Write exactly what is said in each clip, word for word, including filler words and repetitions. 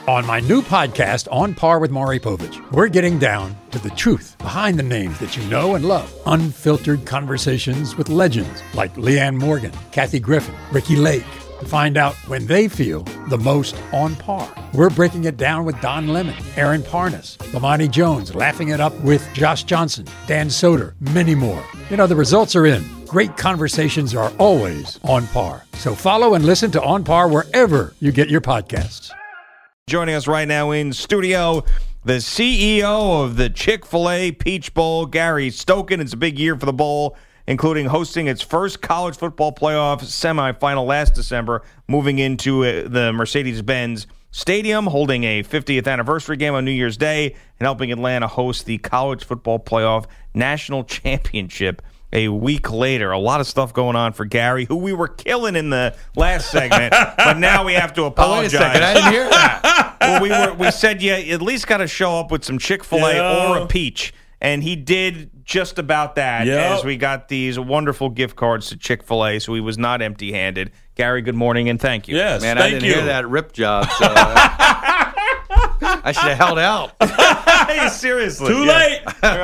On my new podcast, On Par with Maury Povich, we're getting down to the truth behind the names that you know and love. Unfiltered conversations with legends like Leanne Morgan, Kathy Griffin, Ricky Lake, to find out when they feel the most on par. We're breaking it down with Don Lemon, Aaron Parnas, Lamani Jones, laughing it up with Josh Johnson, Dan Soder, many more. You know, the results are in. Great conversations are always on par. So follow and listen to On Par wherever you get your podcasts. Joining us right now in studio, the C E O of the Chick-fil-A Peach Bowl, Gary Stokan. It's a big year for the bowl, including hosting its first college football playoff semifinal last December, moving into uh, the Mercedes-Benz Stadium, holding a fiftieth anniversary game on New Year's Day, and helping Atlanta host the College Football Playoff National Championship a week later. A lot of stuff going on for Gary, who we were killing in the last segment, but now we have to apologize. Oh, wait a second. I didn't hear that. Well, we were we said you at least got to show up with some Chick-fil-A yeah. or a peach, and he did just about that. Yep. As we got these wonderful gift cards to Chick-fil-A, so he was not empty-handed. Gary, good morning and thank you. Yes, Man, thank I didn't you. hear that rip job, so uh, I should have held out. Hey, seriously. Too Yeah. late.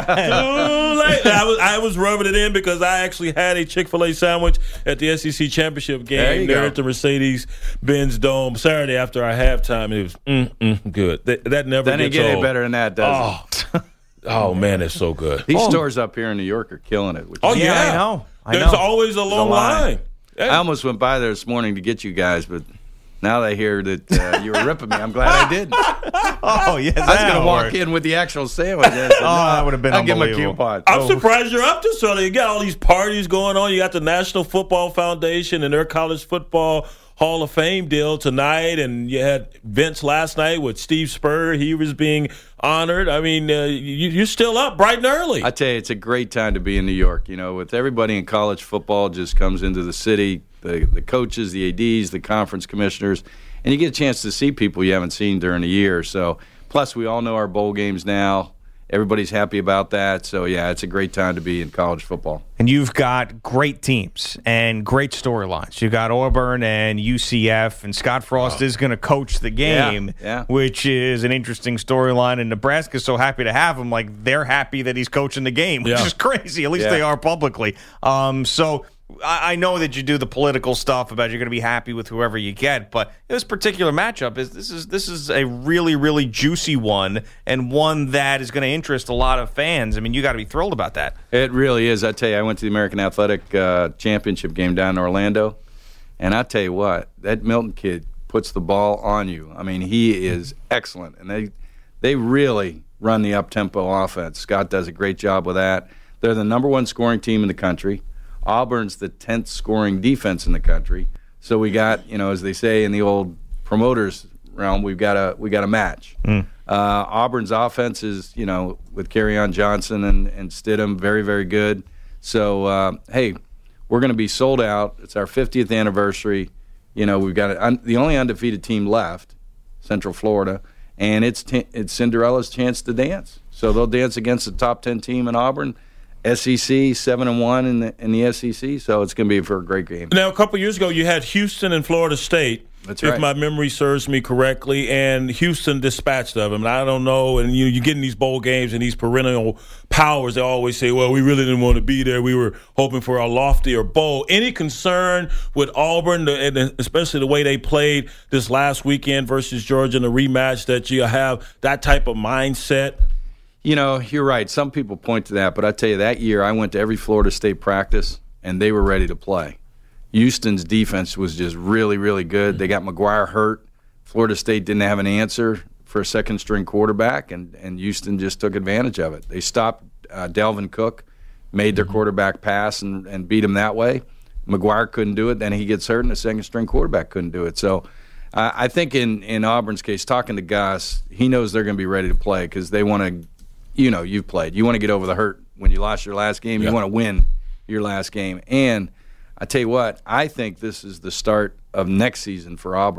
Too late. I was I was rubbing it in because I actually had a Chick-fil-A sandwich at the S E C championship There you game there go. at the Mercedes-Benz Dome Saturday after our halftime. It was mm, mm, good. That, that never That gets ain't get any old. better than that, does Oh. it? Oh, man, it's so good. These oh. stores up here in New York are killing it. Which Oh, is- yeah. Yeah, I know. I There's know. always a long a line. line. I almost went by there this morning to get you guys, but now that I hear that uh, you were ripping me, I'm glad I didn't. Oh, yes. I was going to walk in with the actual sandwich. I said, Oh, that would have been I'll give him a unbelievable. coupon. I'm Oh. surprised you're up this early. You got all these parties going on. You got the National Football Foundation and their College Football Hall of Fame deal tonight, and you had Vince last night with Steve Spurrier. He was being honored. I mean, uh, you, you're still up bright and early. I tell you, it's a great time to be in New York. You know, with everybody in college football just comes into the city, the, the coaches, the A Ds, the conference commissioners, and you get a chance to see people you haven't seen during the year. So, plus, we all know our bowl games now. Everybody's happy about that. So, yeah, it's a great time to be in college football. And you've got great teams and great storylines. You've got Auburn and U C F, and Scott Frost oh. is going to coach the game, Yeah, yeah. which is an interesting storyline. And Nebraska's so happy to have him. Like, they're happy that he's coaching the game, which Yeah. is crazy. At least Yeah. they are publicly. Um, so I, I know that you do the political stuff about you're going to be happy with whoever you get, but this particular matchup is this is this is a really, really juicy one, and one that is going to interest a lot of fans. I mean, you got to be thrilled about that. It really is. I tell you, I went to the American Athletic uh, Championship game down in Orlando, and I tell you what, that Milton kid puts the ball on you. I mean, he is excellent, and they they really run the up-tempo offense. Scott does a great job with that. They're the number one scoring team in the country. Auburn's the tenth scoring defense in the country. So we got, you know, as they say in the old promoters realm, we've got a we got a match. Mm. Uh, Auburn's offense is, you know, with Kerryon Johnson and, and Stidham, very, very good. So, uh, hey, we're going to be sold out. It's our fiftieth anniversary. You know, we've got a, un, the only undefeated team left, Central Florida, and it's t- it's Cinderella's chance to dance. So they'll dance against the top ten team in Auburn. S E C seven and one in the in the S E C, so it's going to be for a great game. Now, a couple years ago, you had Houston and Florida State, That's if right. my memory serves me correctly, and Houston dispatched of them. And I don't know, and you you get in these bowl games and these perennial powers, they always say, well, we really didn't want to be there. We were hoping for a loftier bowl. Any concern with Auburn, and especially the way they played this last weekend versus Georgia in the rematch, that you have that type of mindset? You know, you're right. Some people point to that, but I tell you, that year I went to every Florida State practice, and they were ready to play. Houston's defense was just really, really good. They got McGuire hurt. Florida State didn't have an answer for a second-string quarterback, and, and Houston just took advantage of it. They stopped uh, Dalvin Cook, made their quarterback pass, and, and beat him that way. McGuire couldn't do it. Then he gets hurt, and the second-string quarterback couldn't do it. So uh, I think in, in Auburn's case, talking to Gus, he knows they're going to be ready to play because they want to – you know, you've played. You want to get over the hurt when you lost your last game. Yeah. You want to win your last game. And I tell you what, I think this is the start of next season for Auburn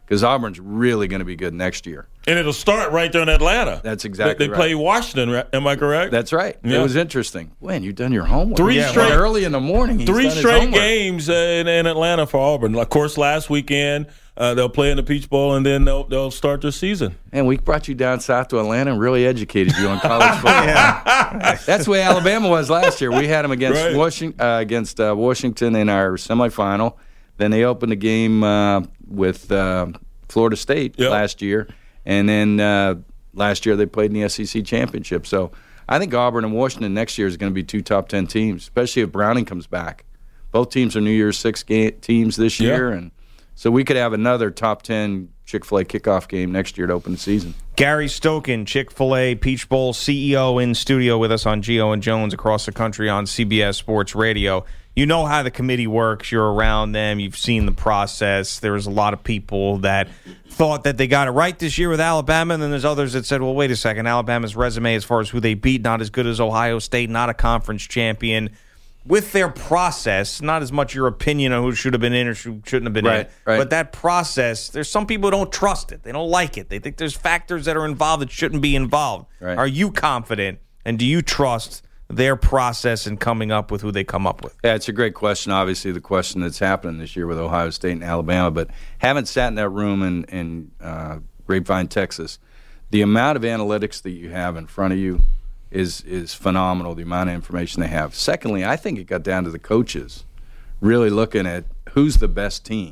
because Auburn's really going to be good next year. And it'll start right there in Atlanta. That's exactly They, they right. play Washington, right? Am I correct? That's right. Yeah. It was interesting. When you've done your homework. Three yeah, straight- well, early in the morning. He's Three done his straight homework. games uh, in, in Atlanta for Auburn. Of course, last weekend uh, they'll play in the Peach Bowl, and then they'll they'll start their season. And we brought you down south to Atlanta and really educated you on college football. That's the way Alabama was last year. We had them against Right. Washington, uh, against uh, Washington in our semifinal. Then they opened the game uh, with uh, Florida State Yep. last year, and then uh, last year they played in the S E C championship. So I think Auburn and Washington next year is going to be two top ten teams, especially if Browning comes back. Both teams are New Year's Six ga- teams this year, Yeah. and so we could have another top ten Chick-fil-A kickoff game next year to open the season. Gary Stokan, Chick-fil-A Peach Bowl C E O, in studio with us on Gio and Jones across the country on C B S Sports Radio. You know how the committee works. You're around them. You've seen the process. There was a lot of people that thought that they got it right this year with Alabama, and then there's others that said, well, wait a second, Alabama's resume as far as who they beat, not as good as Ohio State, not a conference champion. With their process, not as much your opinion on who should have been in or who shouldn't have been Right, in, right. but that process, there's some people who don't trust it. They don't like it. They think there's factors that are involved that shouldn't be involved. Right. Are you confident, and do you trust their process in coming up with who they come up with? Yeah, it's a great question. Obviously, the question that's happening this year with Ohio State and Alabama, but haven't sat in that room in, in uh, Grapevine, Texas. The amount of analytics that you have in front of you is is phenomenal, the amount of information they have. Secondly, I think it got down to the coaches really looking at who's the best team.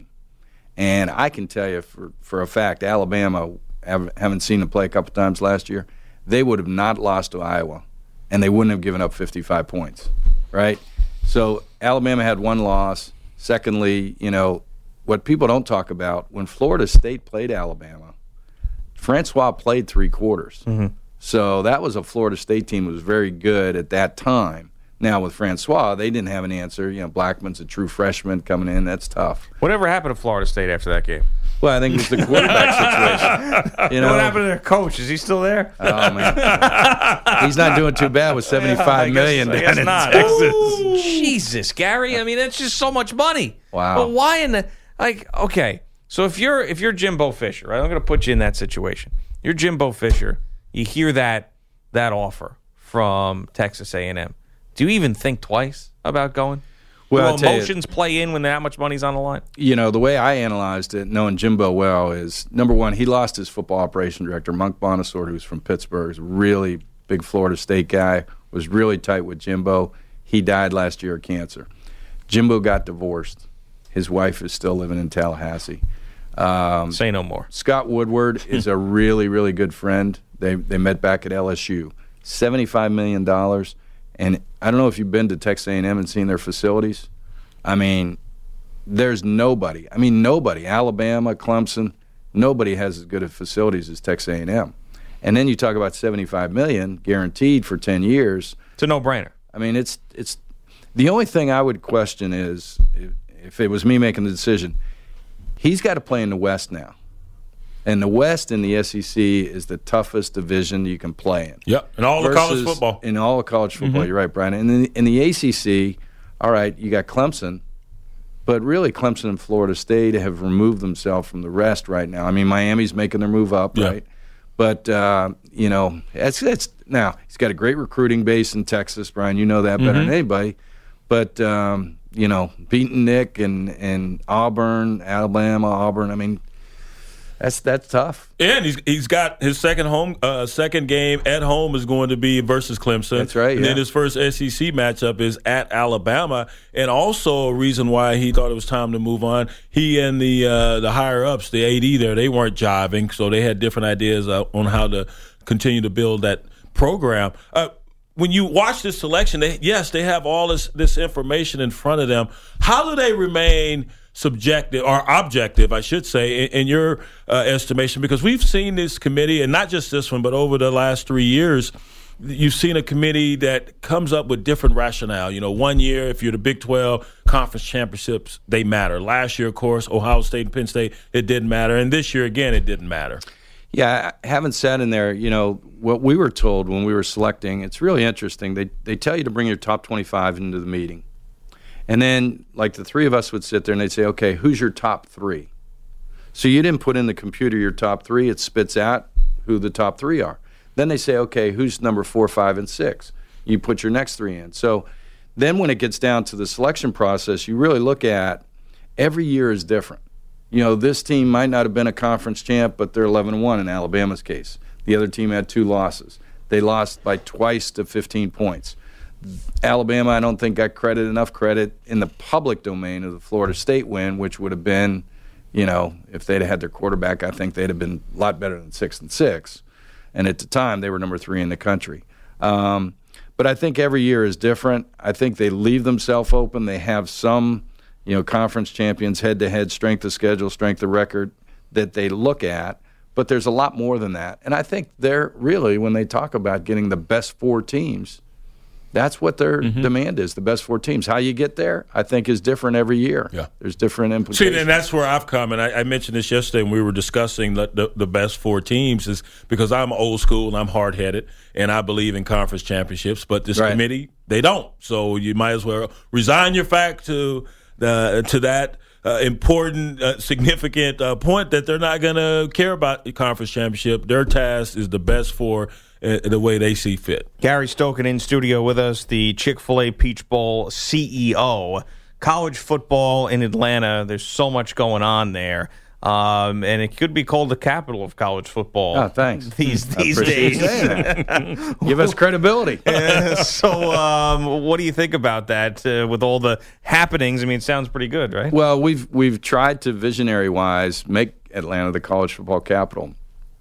And I can tell you for, for a fact, Alabama, having seen them play a couple times last year, they would have not lost to Iowa, and they wouldn't have given up fifty-five points, right? So Alabama had one loss. Secondly, you know, what people don't talk about, when Florida State played Alabama, Francois played three quarters. Mm-hmm. So that was a Florida State team that was very good at that time. Now with Francois, they didn't have an answer. You know, Blackman's a true freshman coming in. That's tough. Whatever happened to Florida State after that game? Well, I think it was the quarterback situation. You know, What happened to their coach? Is he still there? Oh man, he's not doing too bad with seventy-five I million guess- I down guess in not. Texas. Ooh, Jesus, Gary. I mean, that's just so much money. Wow. But why in the like? Okay, so if you're if you're Jimbo Fisher, right? I'm going to put you in that situation. You're Jimbo Fisher. You hear that that offer from Texas A and M. Do you even think twice about going? Well, I'll Will tell you- emotions play in when that much money's on the line? You know, the way I analyzed it, knowing Jimbo well, is number one, he lost his football operation director, Monk Bonasort, who's from Pittsburgh, is a really big Florida State guy, was really tight with Jimbo. He died last year of cancer. Jimbo got divorced. His wife is still living in Tallahassee. Um, Say no more. Scott Woodward is a really, really good friend. They they met back at L S U. seventy-five million dollars. And I don't know if you've been to Texas A and M and seen their facilities. I mean, there's nobody. I mean, nobody. Alabama, Clemson, nobody has as good of facilities as Texas A and M. And then you talk about seventy-five million dollars guaranteed for ten years. It's a no-brainer. I mean, it's it's the only thing I would question is if, if it was me making the decision, he's got to play in the West now. And the West in the S E C is the toughest division you can play in. Yep, and all the college Versus- football. In all of college football, Mm-hmm. you're right, Brian. And in the, in the A C C, all right, you got Clemson, but really Clemson and Florida State have removed themselves from the rest right now. I mean, Miami's making their move up, Yeah. right? But, uh, you know, that's, that's now he's got a great recruiting base in Texas, Brian. You know that better Mm-hmm. than anybody. But, um, you know, beating Nick and, and Auburn, Alabama, Auburn, I mean, that's that's tough. And he's he's got his second home uh, second game at home is going to be versus Clemson. That's right, And then yeah. his first S E C matchup is at Alabama, and also a reason why he thought it was time to move on. He and the uh, the higher ups, the A D there, they weren't jiving, so they had different ideas uh, on how to continue to build that program. Uh, when you watch this selection, they, yes, they have all this this information in front of them. How do they remain subjective or objective, I should say, in, in your uh, estimation? Because we've seen this committee, and not just this one, but over the last three years, you've seen a committee that comes up with different rationale. You know, one year, if you're the Big twelve conference championships, they matter. Last year, of course, Ohio State and Penn State, it didn't matter. And this year, again, it didn't matter. Yeah, I haven't sat in there. You know, what we were told when we were selecting, it's really interesting. They they tell you to bring your top twenty-five into the meeting. And then, like, the three of us would sit there and they'd say, okay, who's your top three? So you didn't put in the computer your top three. It spits out who the top three are. Then they say, okay, who's number four, five, and six? You put your next three in. So then when it gets down to the selection process, you really look at every year is different. You know, this team might not have been a conference champ, but they're eleven and one in Alabama's case. The other team had two losses. They lost by twice to fifteen points. Alabama, I don't think, got credit enough credit in the public domain of the Florida State win, which would have been, you know, if they'd have had their quarterback, I think they'd have been a lot better than six and six. And at the time, they were number three in the country. Um, but I think every year is different. I think they leave themselves open. They have some, you know, conference champions head-to-head, strength of schedule, strength of record that they look at. But there's a lot more than that. And I think they're really, when they talk about getting the best four teams, that's what their mm-hmm. demand is, the best four teams. How you get there, I think, is different every year. Yeah. There's different implications. See, and that's where I've come, and I, I mentioned this yesterday when we were discussing the, the, the best four teams, is because I'm old school and I'm hard-headed, and I believe in conference championships, but this right. committee, they don't. So you might as well resign your fact to the to that uh, important, uh, significant uh, point that they're not going to care about the conference championship. Their task is the best four uh, the way they see fit. Gary Stokan in studio with us, the Chick-fil-A Peach Bowl C E O. College football in Atlanta, there's so much going on there. Um, and it could be called the capital of college football. Oh, thanks. These these days. Give us credibility. uh, so, um, what do you think about that uh, with all the happenings? I mean, it sounds pretty good, right? Well, we've we've tried to visionary-wise make Atlanta the college football capital.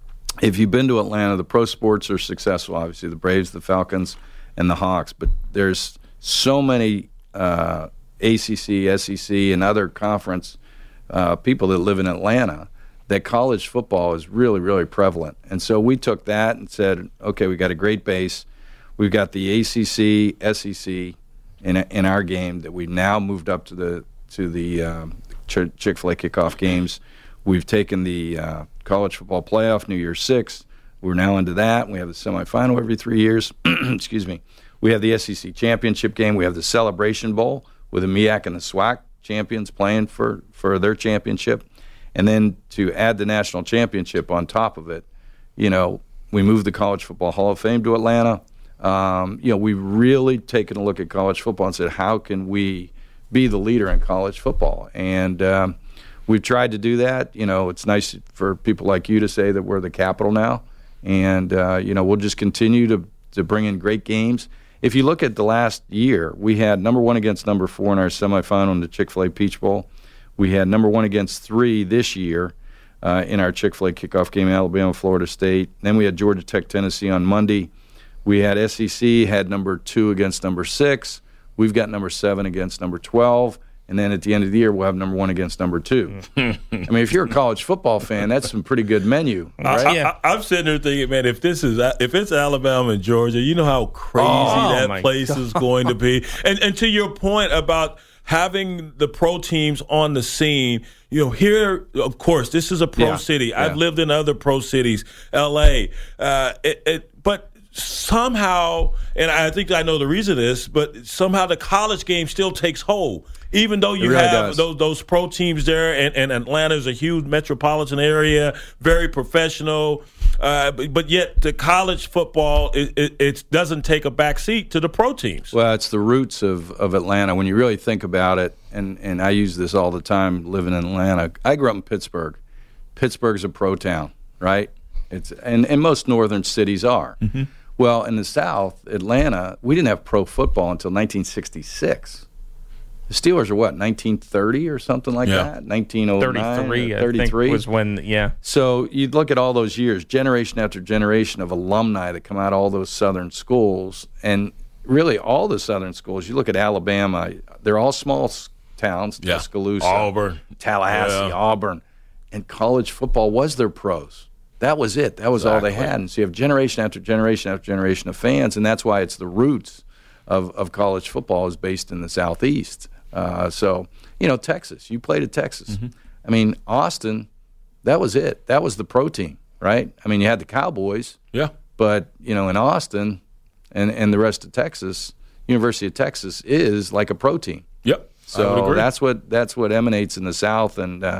If you've been to Atlanta, the pro sports are successful. Obviously, the Braves, the Falcons, and the Hawks. But there's so many uh, A C C, S E C, and other conference Uh, people that live in Atlanta, that college football is really, really prevalent. And so we took that and said, okay, we got a great base. We've got the A C C, S E C in in our game that we've now moved up to the to the um, Ch- Chick-fil-A kickoff games. We've taken the uh, college football playoff, New Year's Six. We're now into that. We have the semifinal every three years. Excuse me. We have the S E C championship game. We have the Celebration Bowl with the M E A C and the SWAC champions playing for, for their championship. And then to add the national championship on top of it, you know, we moved the College Football Hall of Fame to Atlanta. Um, you know, we've really taken a look at college football and said, how can we be the leader in college football? And um, we've tried to do that. You know, it's nice for people like you to say that we're the capital now. And, uh, you know, we'll just continue to, to bring in great games. If you look at the last year, we had number one against number four in our semifinal in the Chick-fil-A Peach Bowl. We had number one against three this year uh, in our Chick-fil-A kickoff game, Alabama, Florida State. Then we had Georgia Tech, Tennessee on Monday. We had S E C, had number two against number six. We've got number seven against number twelve. And then at the end of the year, we'll have number one against number two. I mean, if you're a college football fan, that's some pretty good menu, right? I, yeah. I, I'm sitting there thinking, man, if this is if it's Alabama and Georgia, you know how crazy oh, that place God. is going to be. And and to your point about having the pro teams on the scene, you know, here, of course, this is a pro yeah. city. Yeah. I've lived in other pro cities, L A, uh, it, it, but somehow, and I think I know the reason is, but somehow the college game still takes hold. Even though you really have those, those pro teams there, and, and Atlanta is a huge metropolitan area, very professional, uh, but, but yet the college football, it, it, it doesn't take a back seat to the pro teams. Well, it's the roots of, of Atlanta. When you really think about it, and, and I use this all the time living in Atlanta. I grew up in Pittsburgh. Pittsburgh's a pro town, right? It's and, and most northern cities are. Mm-hmm. Well, in the South, Atlanta, we didn't have pro football until nineteen sixty-six. The Steelers are what, nineteen thirty or something like yeah. that? nineteen oh nine, thirty-three, thirty-three I think was when, yeah. So you'd look at all those years, generation after generation of alumni that come out of all those southern schools, and really all the southern schools. You look at Alabama, they're all small towns, yeah. Tuscaloosa, Auburn, Tallahassee, yeah. Auburn, and college football was their pros. That was it. That was exactly all they had. And so you have generation after generation after generation of fans, and that's why it's the roots of, of college football is based in the Southeast. Uh, so, you know, Texas. You played at Texas. Mm-hmm. I mean, Austin, that was it. That was the pro team, right? I mean, you had the Cowboys. Yeah. But, you know, in Austin and, and the rest of Texas, University of Texas is like a pro team. Yep. So that's what that's what emanates in the South, and uh,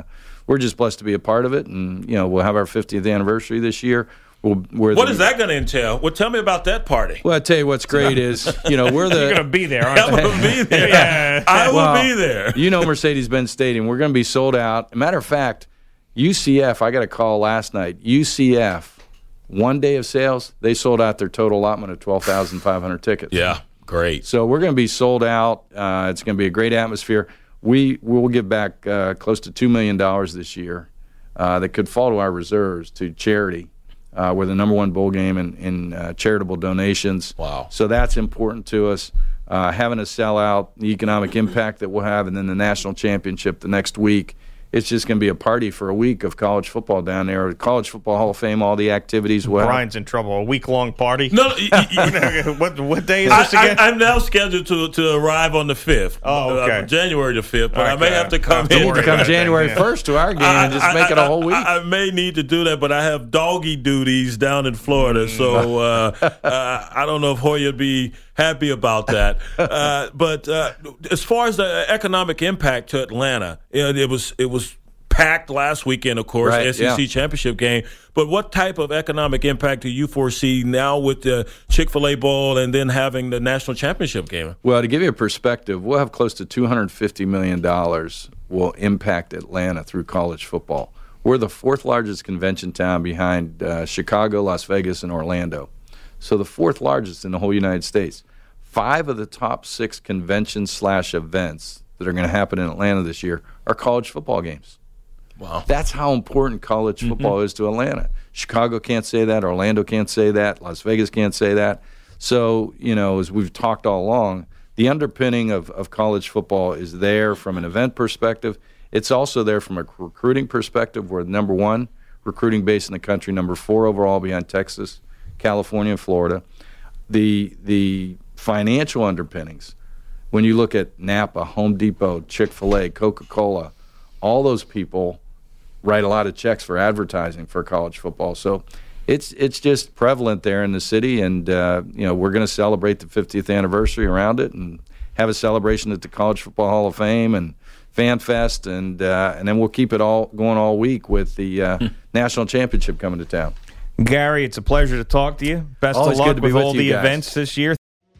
we're just blessed to be a part of it. And, you know, we'll have our fiftieth anniversary this year. We'll, we're what the, is that going to entail? Well, tell me about that party. Well, I tell you what's great is, you know, we're the. You're going to be there, aren't I'm going to be there. yeah. I will well, be there. You know, Mercedes-Benz Stadium, we're going to be sold out. Matter of fact, U C F, I got a call last night. U C F, one day of sales, they sold out their total allotment of twelve thousand five hundred tickets. Yeah, great. So we're going to be sold out. Uh, it's going to be a great atmosphere. We will give back uh, close to two million dollars this year uh, that could fall to our reserves to charity. Uh, we're the number one bowl game in, in uh, charitable donations. Wow. So that's important to us. Uh, having a sellout, the economic impact that we'll have, and then the national championship the next week. It's just going to be a party for a week of college football down there. College Football Hall of Fame, all the activities. We'll Brian's in trouble. A week-long party? No, y- y- what, what day is this again? I, I, I'm now scheduled to, to arrive on the fifth. Oh, okay. Uh, January the fifth, but Okay. I may have to come Don't have to in. You worry can come about that, January yeah. first to our game I- and just I- make it I- a whole week. I, I may need to do that, but I have doggy duties down in Florida, so uh, uh, I don't know if Hoya would be happy about that. Uh, but uh, as far as the economic impact to Atlanta, you know, it was it was packed last weekend, of course, Right, S E C yeah. championship game. But what type of economic impact do you foresee now with the Chick-fil-A Bowl and then having the national championship game? Well, to give you a perspective, we'll have close to two hundred fifty million dollars will impact Atlanta through college football. We're the fourth largest convention town behind uh, Chicago, Las Vegas, and Orlando. So the fourth largest in the whole United States. Five of the top six conventions slash events that are going to happen in Atlanta this year are college football games. Wow. That's how important college football mm-hmm. is to Atlanta. Chicago can't say that. Orlando can't say that. Las Vegas can't say that. So, you know, as we've talked all along, the underpinning of, of college football is there from an event perspective. It's also there from a recruiting perspective. We're the number one recruiting base in the country, number four overall behind Texas, California, and Florida. The, the financial underpinnings, when you look at Napa, Home Depot, Chick-fil-A, Coca-Cola, all those people write a lot of checks for advertising for college football. So it's it's just prevalent there in the city, and uh, you know, we're going to celebrate the fiftieth anniversary around it and have a celebration at the College Football Hall of Fame and Fan Fest, and uh, and then we'll keep it all going all week with the uh, national championship coming to town. Gary, it's a pleasure to talk to you. Best Always of good luck to be with with all you the guys. events this year.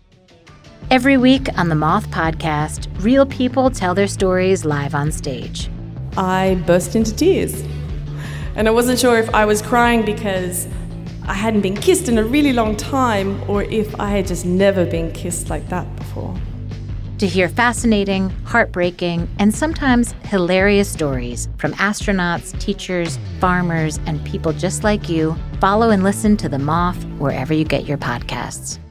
Every week on the Moth Podcast, real people tell their stories live on stage. I burst into tears. And I wasn't sure if I was crying because I hadn't been kissed in a really long time or if I had just never been kissed like that before. To hear fascinating, heartbreaking, and sometimes hilarious stories from astronauts, teachers, farmers, and people just like you, follow and listen to The Moth wherever you get your podcasts.